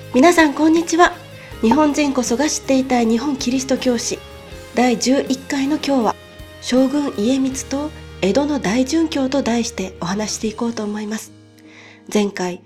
皆さんこんにちは。日本人こそが知っていたい日本キリスト教史第11回の今日は、将軍家光と江戸の大殉教と題してお話していこうと思います。前回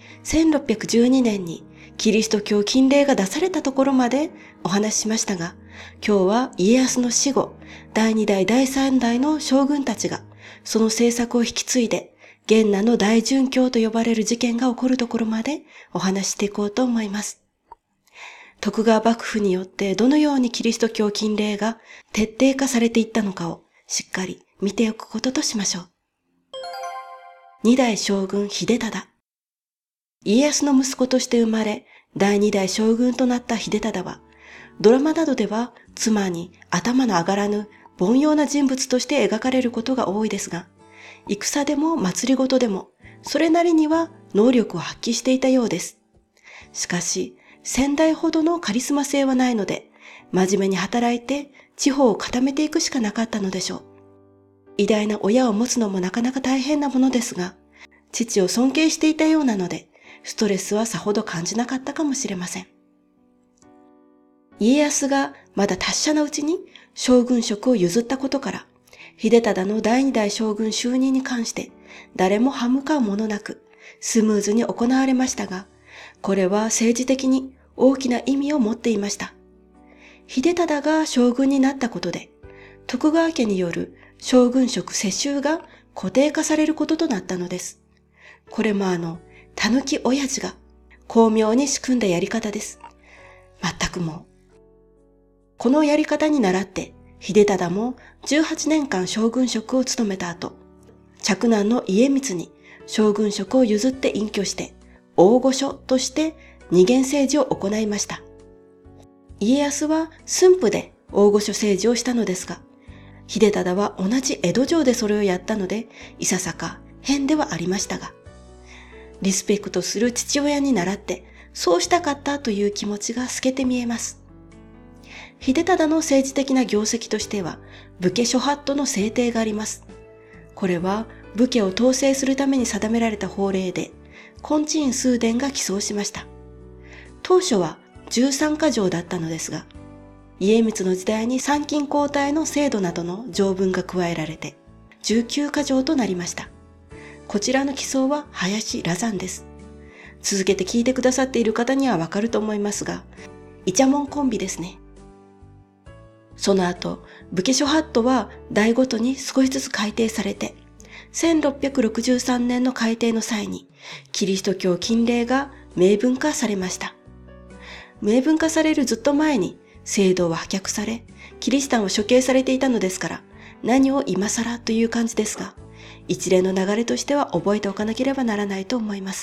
1612年にキリスト教禁令が出されたところまでお話ししましたが、今日は家康の死後、第2代第3代の将軍たちがその政策を引き継いで、元和の大殉教と呼ばれる事件が起こるところまでお話ししていこうと思います。徳川幕府によってどのようにキリスト教禁令が徹底化されていったのかをしっかり見ておくこととしましょう。二代将軍秀忠。家康の息子として生まれ、第二代将軍となった秀忠は、ドラマなどでは妻に頭の上がらぬ凡庸な人物として描かれることが多いですが、戦でも祭りごとでも、それなりには能力を発揮していたようです。しかし、先代ほどのカリスマ性はないので、真面目に働いて地方を固めていくしかなかったのでしょう。偉大な親を持つのもなかなか大変なものですが、父を尊敬していたようなので、ストレスはさほど感じなかったかもしれません。家康がまだ達者なうちに将軍職を譲ったことから、秀忠の第二代将軍就任に関して誰も歯向かうものなくスムーズに行われましたが、これは政治的に大きな意味を持っていました。秀忠が将軍になったことで、徳川家による将軍職世襲が固定化されることとなったのです。これも狸親父が巧妙に仕組んだやり方です。全くもう。このやり方に倣って、秀忠も18年間将軍職を務めた後、嫡男の家光に将軍職を譲って隠居して、大御所として二元政治を行いました。家康は駿府で大御所政治をしたのですが、秀忠は同じ江戸城でそれをやったので、いささか変ではありましたが、リスペクトする父親に倣って、そうしたかったという気持ちが透けて見えます。秀忠の政治的な業績としては、武家諸法度の制定があります。これは武家を統制するために定められた法令で、金地院数伝が起草しました。当初は13か条だったのですが、家光の時代に参勤交代の制度などの条文が加えられて、19か条となりました。こちらの起草は林羅山です。続けて聞いてくださっている方にはわかると思いますが、イチャモンコンビですね。その後、武家諸法度は代ごとに少しずつ改定されて、1663年の改定の際に、キリスト教禁令が明文化されました。明文化されるずっと前に、制度は破却され、キリシタンは処刑されていたのですから、何を今更という感じですが、一連の流れとしては覚えておかなければならないと思います。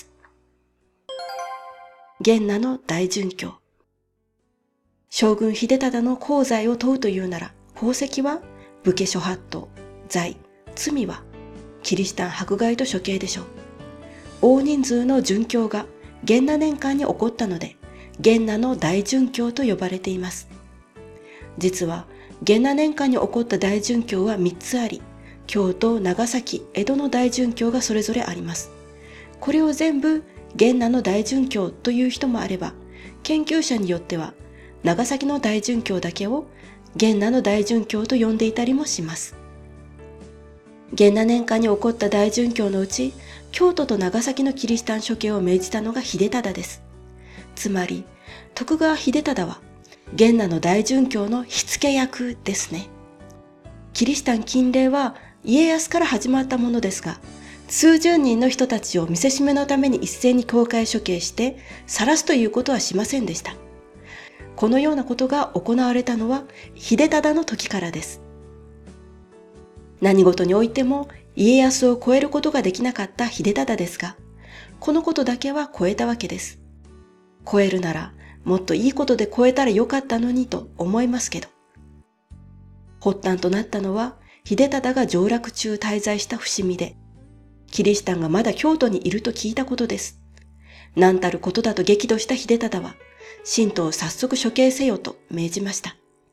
元和の大殉教。将軍秀忠の功罪を問うというなら、功績は武家諸法度、罪、罪はキリシタン迫害と処刑でしょう。大人数の殉教が元和年間に起こったので、元和の大殉教と呼ばれています。実は元和年間に起こった大殉教は3つあり、京都、長崎、江戸の大殉教がそれぞれあります。これを全部元和の大殉教という人もあれば、研究者によっては長崎の大殉教だけを元和の大殉教と呼んでいたりもします。元和年間に起こった大殉教のうち、京都と長崎のキリシタン処刑を命じたのが秀忠です。つまり、徳川秀忠は元和の大殉教の火付け役ですね。キリシタン禁令は家康から始まったものですが、数十人の人たちを見せしめのために一斉に公開処刑して晒すということはしませんでした。このようなことが行われたのは秀忠の時からです。何事においても家康を超えることができなかった秀忠ですが、このことだけは超えたわけです。超えるならもっといいことで超えたらよかったのにと思いますけど。発端となったのは秀忠が上洛中滞在した伏見で、キリシタンがまだ京都にいると聞いたことです。何たることだと激怒した秀忠は、信徒を早速処刑せよと命じました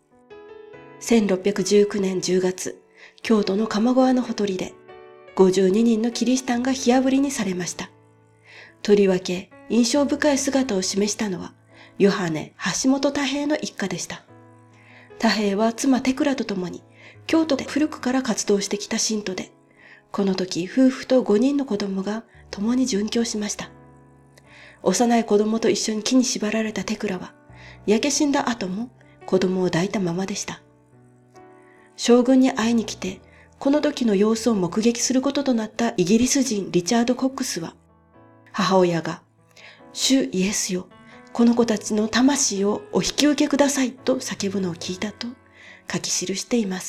。1619年10月、京都の鴨川のほとりで、52人のキリシタンが火あぶりにされました。とりわけ印象深い姿を示したのは、 ヨハネ・橋本太平の一家でした。太平は妻テクラと共に京都で古くから活動してきた信徒で、この時夫婦と5人の子供が共に殉教しました。幼い子供と一緒に木に縛られたテクラは、焼け死んだ後も子供を抱いたままでした。将軍に会いに来て、この時の様子を目撃することとなったイギリス人リチャード・コックスは、母親が、主イエスよ、この子たちの魂をお引き受けくださいと叫ぶのを聞いたと書き記しています。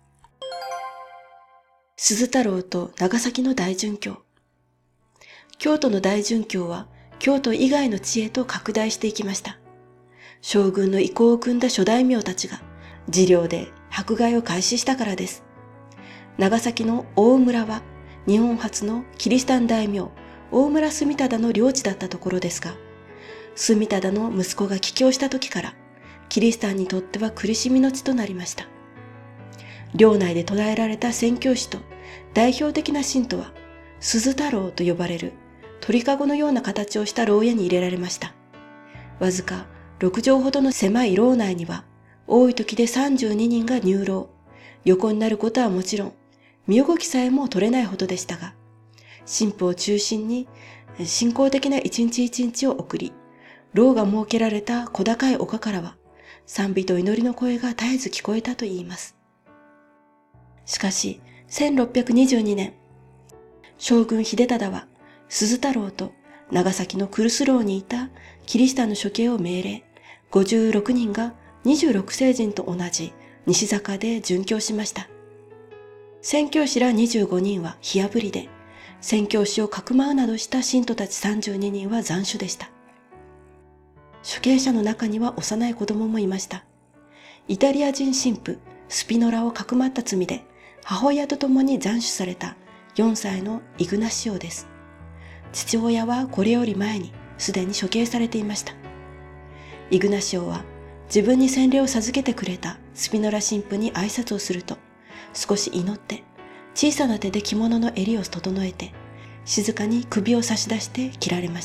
鈴太郎と長崎の大殉教。京都の大殉教は京都以外の地へと拡大していきました。将軍の意向を組んだ諸大名たちが自領で迫害を開始したからです。長崎の大村は日本初のキリシタン大名大村住忠の領地だったところですが、住忠の息子が帰郷した時からキリシタンにとっては苦しみの地となりました。領内で捕らえられた宣教師と代表的な信徒は鈴太郎と呼ばれる鳥かごのような形をした牢屋に入れられました。わずか6畳ほどの狭い牢内には多い時で32人が入牢。横になることはもちろん身動きさえも取れないほどでしたが、神父を中心に信仰的な一日一日を送り、牢が設けられた小高い丘からは賛美と祈りの声が絶えず聞こえたといいます。しかし1622年、将軍秀忠は鈴太郎と長崎のクルス牢にいたキリシタンの処刑を命令、56人が26聖人と同じ西坂で殉教しました。宣教師ら25人は火あぶりで、宣教師をかくまうなどした信徒たち32人は斬首でした。処刑者の中には幼い子供もいました。イタリア人神父スピノラをかくまった罪で母親と共に斬首された4歳のイグナシオです。父親はこれより前にすでに処刑されていました。イグナシオは自分に洗礼を授けてくれたスピノラ神父に挨拶をすると、少し祈って小さな手で着物の襟を整えて静かに首を差し出して切られました。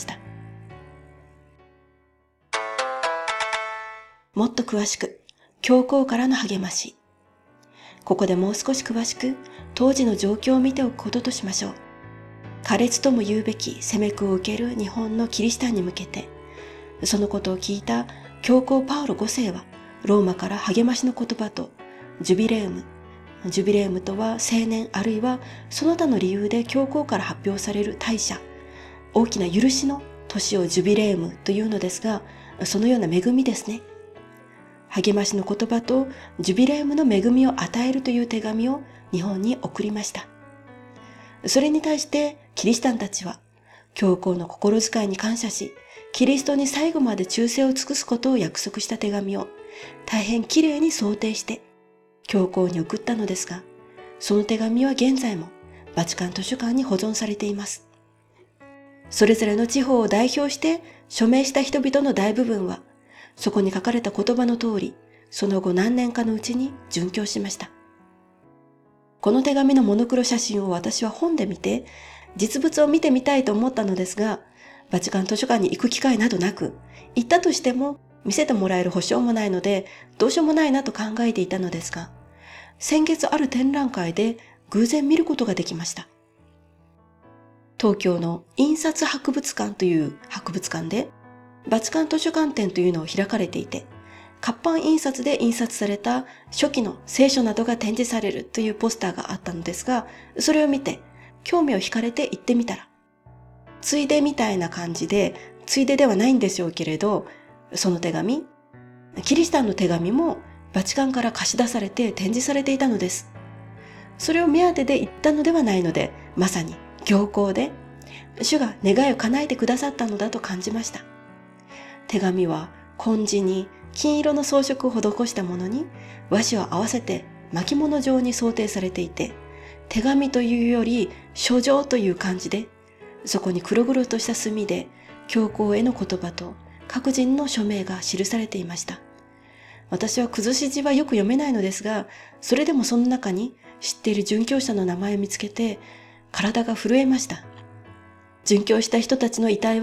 もっと詳しく、教皇からの励まし。ここでもう少し詳しく当時の状況を見ておくこととしましょう。苛烈とも言うべき責め苦を受ける日本のキリシタンに向けて、そのことを聞いた教皇パウロ5世はローマから励ましの言葉とジュビレームとは青年あるいはその他の理由で教皇から発表される大赦、大きな許しの年をジュビレームというのですが、そのような恵みですね。励ましの言葉とジュビレームの恵みを与えるという手紙を日本に送りました。それに対してキリシタンたちは教皇の心遣いに感謝し、キリストに最後まで忠誠を尽くすことを約束した手紙を大変きれいに想定して教皇に送ったのですが、その手紙は現在もバチカン図書館に保存されています。それぞれの地方を代表して署名した人々の大部分は、そこに書かれた言葉の通り、その後何年かのうちに殉教しました。この手紙のモノクロ写真を私は本で見て、実物を見てみたいと思ったのですが、バチカン図書館に行く機会などなく、行ったとしても見せてもらえる保証もないので、どうしようもないなと考えていたのですが、先月ある展覧会で偶然見ることができました。東京の印刷博物館という博物館で、バチカン図書館展というのを開かれていて、活版印刷で印刷された初期の聖書などが展示されるというポスターがあったのですが、それを見て興味を惹かれて行ってみたら、ついでみたいな感じで、ついでではないんでしょうけれど、その手紙、キリシタンの手紙もバチカンから貸し出されて展示されていたのです。それを目当てで行ったのではないので、まさに行幸で、主が願いを叶えてくださったのだと感じました。手紙は紺地に金色の装飾を施したものに和紙を合わせて巻物状に装丁されていて、手紙というより書状という感じで、そこに黒々とした墨で教皇への言葉と各人の署名が記されていました。私は崩し字はよく読めないのですが、それでもその中に知っている殉教者の名前を見つけて体が震えました。殉教した人たちの遺体は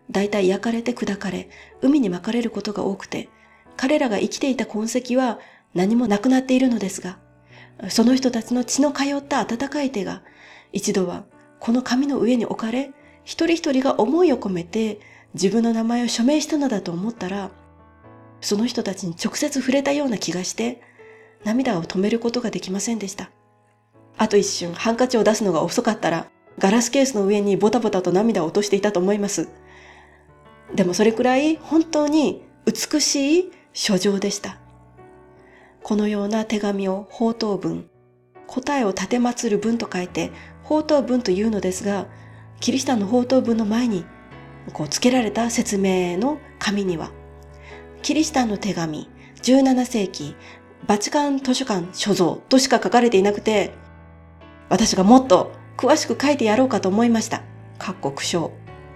だいたい焼かれて砕かれ、海に巻かれることが多くて、彼らが生きていた痕跡は何もなくなっているのですが、その人たちの血の通った温かい手が、一度はこの紙の上に置かれ、一人一人が思いを込めて自分の名前を署名したのだと思ったら、その人たちに直接触れたような気がして、涙を止めることができませんでした。あと一瞬ハンカチを出すのが遅かったら、ガラスケースの上にボタボタと涙を落としていたと思います。でもそれくらい本当に美しい書状でした。このような手紙を宝刀文、答えを立て祀る文と書いて宝刀文というのですが、キリシタンの宝刀文の前に付けられた説明の紙には、キリシタンの手紙17世紀バチカン図書館所蔵としか書かれていなくて、私がもっと詳しく書いてやろうかと思いました。苦笑。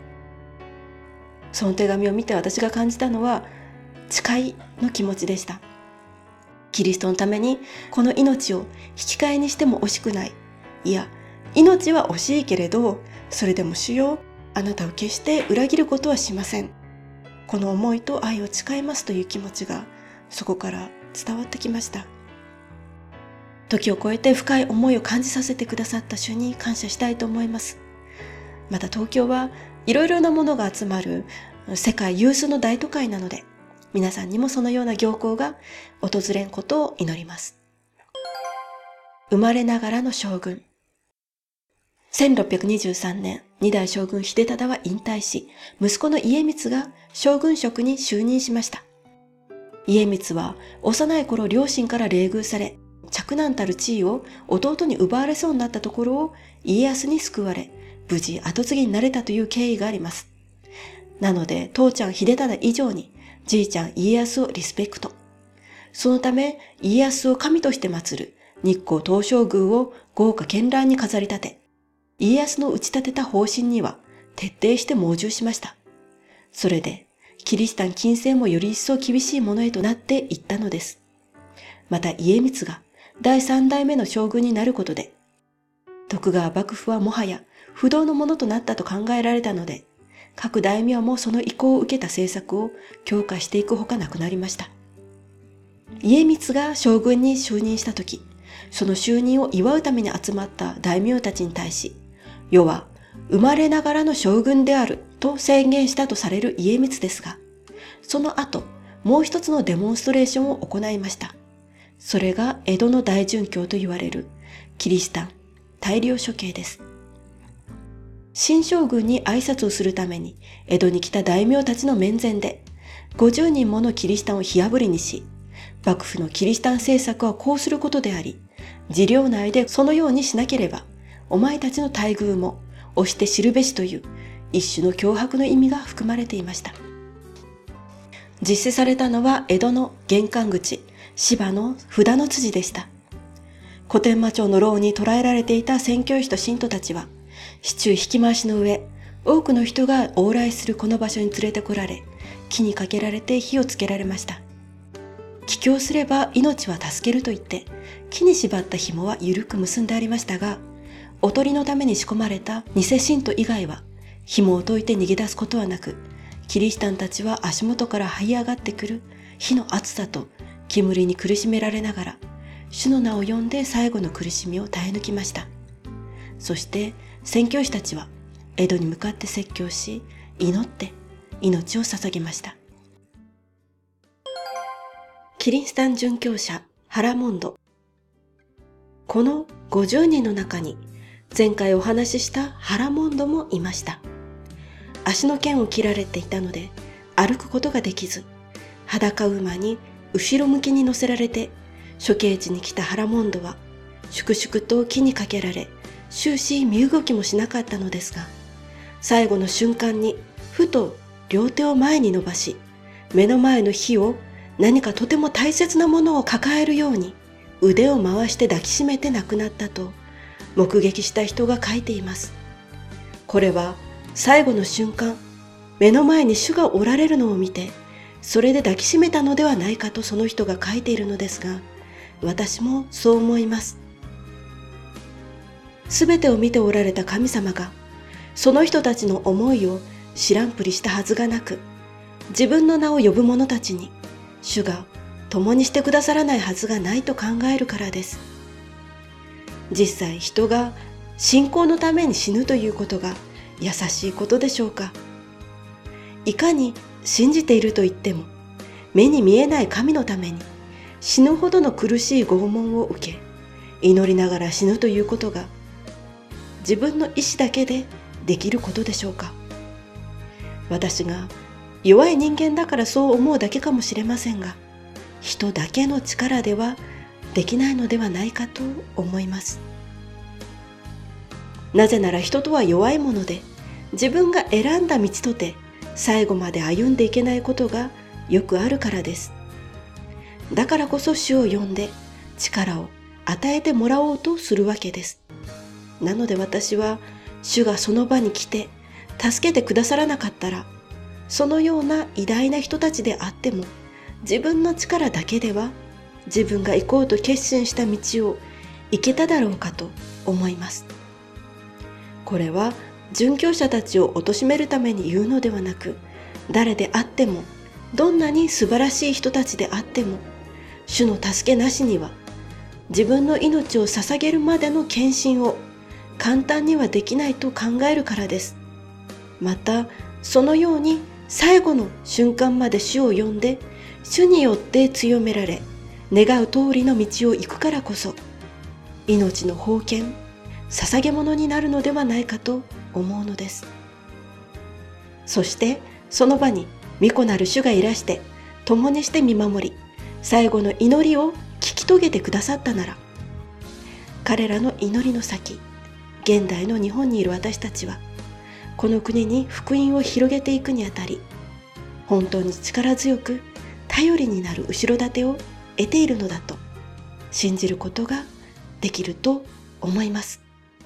その手紙を見て私が感じたのは誓いの気持ちでした。キリストのためにこの命を引き換えにしても惜しくない。いや、命は惜しいけれど、それでも主よ、あなたを決して裏切ることはしません。この思いと愛を誓いますという気持ちがそこから伝わってきました。時を超えて深い思いを感じさせてくださった主に感謝したいと思います。また東京はいろいろなものが集まる世界有数の大都会なので、皆さんにもそのような行幸が訪れんことを祈ります。生まれながらの将軍。1623年、二代将軍秀忠は引退し、息子の家光が将軍職に就任しました。家光は幼い頃両親から冷遇され、嫡男たる地位を弟に奪われそうになったところを家康に救われ、無事後継ぎになれたという経緯があります。なので、父ちゃん秀忠以上に、じいちゃん家康をリスペクト。そのため、家康を神として祀る日光東照宮を豪華絢爛に飾り立て、家康の打ち立てた方針には徹底して盲従しました。それで、キリシタン禁制もより一層厳しいものへとなっていったのです。また家光が第三代目の将軍になることで、徳川幕府はもはや不動のものとなったと考えられたので、各大名もその意向を受けた政策を強化していくほかなくなりました。家光が将軍に就任したとき、その就任を祝うために集まった大名たちに対し、世は生まれながらの将軍であると宣言したとされる家光ですが、その後、もう一つのデモンストレーションを行いました。それが江戸の大殉教と言われるキリシタン大量処刑です。新将軍に挨拶をするために江戸に来た大名たちの面前で50人ものキリシタンを火あぶりにし、幕府のキリシタン政策はこうすることであり、自領内でそのようにしなければお前たちの待遇も押して知るべしという一種の脅迫の意味が含まれていました。実施されたのは江戸の玄関口芝の札の辻でした。小天満町の牢に捕らえられていた宣教師と信徒たちは、市中引き回しの上、多くの人が往来するこの場所に連れてこられ、木にかけられて火をつけられました。帰郷すれば命は助けると言って、木に縛った紐は緩く結んでありましたが、おとりのために仕込まれた偽信徒以外は、紐を解いて逃げ出すことはなく、キリシタンたちは足元から這い上がってくる火の熱さと煙に苦しめられながら、主の名を呼んで最後の苦しみを耐え抜きました。そして宣教師たちは江戸に向かって説教し、祈って命を捧げました。キリシタン殉教者ハラモンド。この50人の中に前回お話ししたハラモンドもいました。足の腱を切られていたので歩くことができず、裸馬に後ろ向きに乗せられて処刑地に来たハラモンドは粛々と木にかけられ、終始身動きもしなかったのですが、最後の瞬間にふと両手を前に伸ばし、目の前の火を何かとても大切なものを抱えるように腕を回して抱きしめて亡くなったと目撃した人が書いています。これは最後の瞬間、目の前に主がおられるのを見て、それで抱きしめたのではないかとその人が書いているのですが、私もそう思います。すべてを見ておられた神様が、その人たちの思いを知らんぷりしたはずがなく、自分の名を呼ぶ者たちに主が共にしてくださらないはずがないと考えるからです。実際人が信仰のために死ぬということが優しいことでしょうか。いかに信じていると言っても、目に見えない神のために死ぬほどの苦しい拷問を受け、祈りながら死ぬということが自分の意志だけでできることでしょうか。私が弱い人間だからそう思うだけかもしれませんが、人だけの力ではできないのではないかと思います。なぜなら人とは弱いもので、自分が選んだ道とて最後まで歩んでいけないことがよくあるからです。だからこそ主を呼んで力を与えてもらおうとするわけです。なので私は主がその場に来て助けてくださらなかったら、そのような偉大な人たちであっても自分の力だけでは自分が行こうと決心した道を行けただろうかと思います。これは殉教者たちを貶めるために言うのではなく、誰であっても、どんなに素晴らしい人たちであっても、主の助けなしには自分の命を捧げるまでの献身を簡単にはできないと考えるからです。またそのように最後の瞬間まで主を呼んで、主によって強められ願う通りの道を行くからこそ、命の奉献、捧げ物になるのではないかと思うのです。そしてその場に御子なる主がいらして共にして見守り、最後の祈りを聞き遂げてくださったなら、彼らの祈りの先、現代の日本にいる私たちはこの国に福音を広げていくにあたり、本当に力強く頼りになる後ろ盾を得ているのだと信じることができると思います。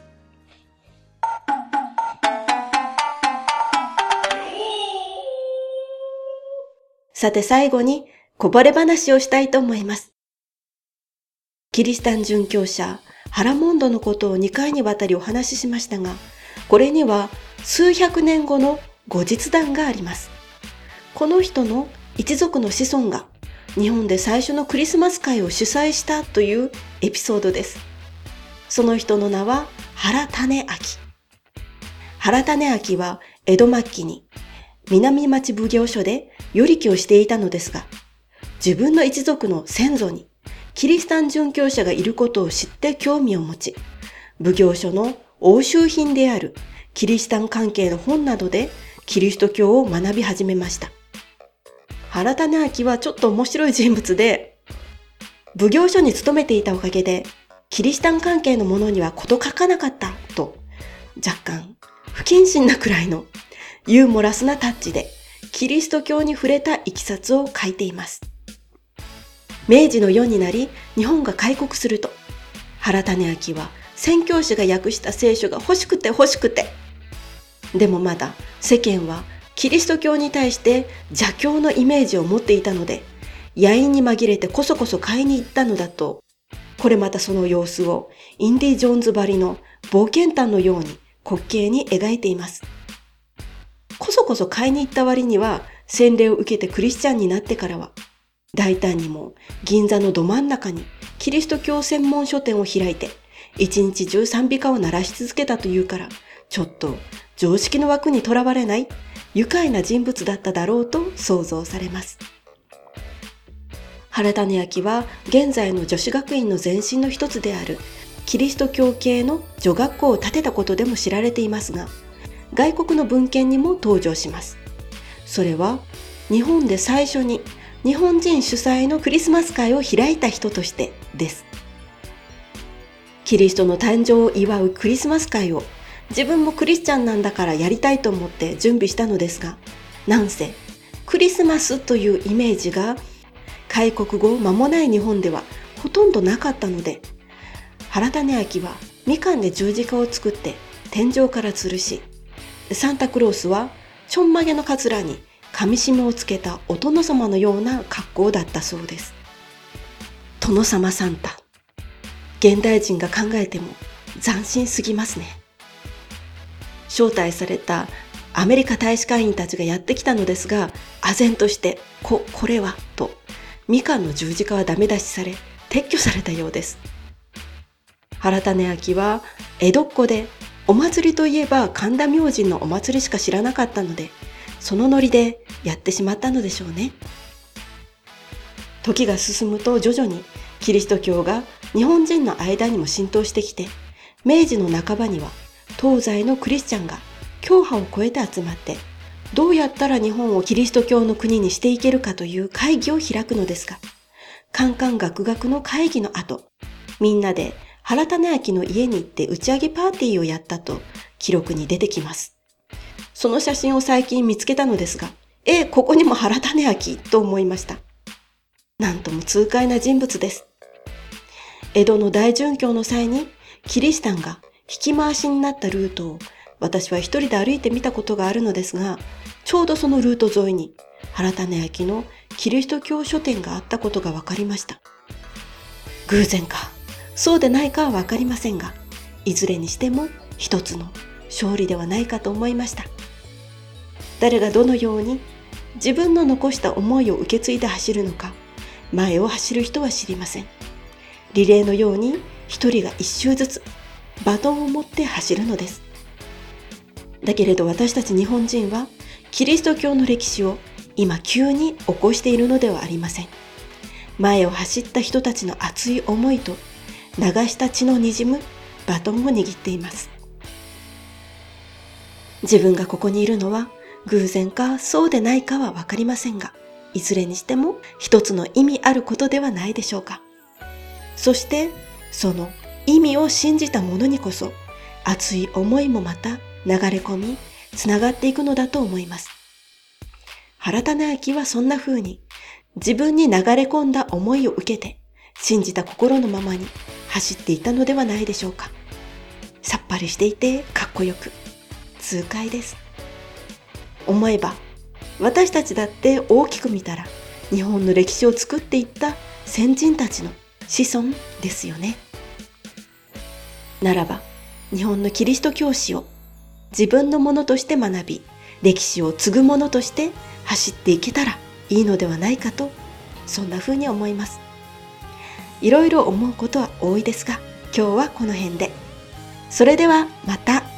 さて最後にこぼれ話をしたいと思います。キリシタン殉教者ハラモンドのことを2回にわたりお話ししましたが、これには数百年後の後日談があります。この人の一族の子孫が日本で最初のクリスマス会を主催したというエピソードです。その人の名は原種明。原種明は江戸末期に南町奉行所で与力をしていたのですが、自分の一族の先祖にキリシタン殉教者がいることを知って興味を持ち、奉行所の押収品であるキリシタン関係の本などでキリスト教を学び始めました。原種明はちょっと面白い人物で、奉行所に勤めていたおかげでキリシタン関係のものには事書かなかったと、若干不謹慎なくらいのユーモラスなタッチでキリスト教に触れたいきさつを書いています。明治の世になり日本が開国すると、原種明は宣教師が訳した聖書が欲しくて、でもまだ世間はキリスト教に対して邪教のイメージを持っていたので、野因に紛れてこそこそ買いに行ったのだと、これまたその様子をインディ・ジョーンズばりの冒険譚のように滑稽に描いています。こそこそ買いに行った割には、洗礼を受けてクリスチャンになってからは、大胆にも銀座のど真ん中にキリスト教専門書店を開いて、一日中賛美歌を鳴らし続けたというから、ちょっと常識の枠にとらわれない愉快な人物だっただろうと想像されます。原種明は現在の女子学院の前身の一つであるキリスト教系の女学校を建てたことでも知られていますが、外国の文献にも登場します。それは日本で最初に日本人主催のクリスマス会を開いた人としてです。キリストの誕生を祝うクリスマス会を自分もクリスチャンなんだからやりたいと思って準備したのですが、なんせクリスマスというイメージが開国後間もない日本ではほとんどなかったので、原種明はみかんで十字架を作って天井から吊るし、サンタクロースはちょんまげのかつらに紙紐をつけたお殿様のような格好だったそうです。殿様サンタ、現代人が考えても斬新すぎますね。招待されたアメリカ大使館員たちがやってきたのですが、唖然としてこれはとみかんの十字架はダメ出しされ撤去されたようです。原種明は江戸っ子で、お祭りといえば神田明神のお祭りしか知らなかったので、そのノリでやってしまったのでしょうね。時が進むと徐々にキリスト教が日本人の間にも浸透してきて、明治の半ばには東西のクリスチャンが教派を超えて集まって、どうやったら日本をキリスト教の国にしていけるかという会議を開くのですが、カンカンガクガクの会議の後、みんなで原種明の家に行って打ち上げパーティーをやったと記録に出てきます。その写真を最近見つけたのですが、ここにも原種明と思いました。なんとも痛快な人物です。江戸の大殉教の際にキリシタンが引き回しになったルートを私は一人で歩いてみたことがあるのですが、ちょうどそのルート沿いに原種明のキリスト教書店があったことが分かりました。偶然かそうでないかは分かりませんが、いずれにしても一つの勝利ではないかと思いました。誰がどのように自分の残した思いを受け継いで走るのか、前を走る人は知りません。リレーのように一人が一周ずつバトンを持って走るのです。だけれど私たち日本人はキリスト教の歴史を今急に起こしているのではありません。前を走った人たちの熱い思いと流した血のにじむバトンを握っています。自分がここにいるのは偶然かそうでないかはわかりませんが、いずれにしても一つの意味あることではないでしょうか。そしてその意味を信じた者にこそ熱い思いもまた流れ込みつながっていくのだと思います。原種明はそんな風に自分に流れ込んだ思いを受けて信じた心のままに走っていたのではないでしょうか。さっぱりしていてかっこよく痛快です。思えば私たちだって大きく見たら日本の歴史を作っていった先人たちの子孫ですよね。ならば日本のキリスト教史を自分のものとして学び、歴史を継ぐものとして走っていけたらいいのではないかと、そんな風に思います。いろいろ思うことは多いですが、今日はこの辺で。それではまた。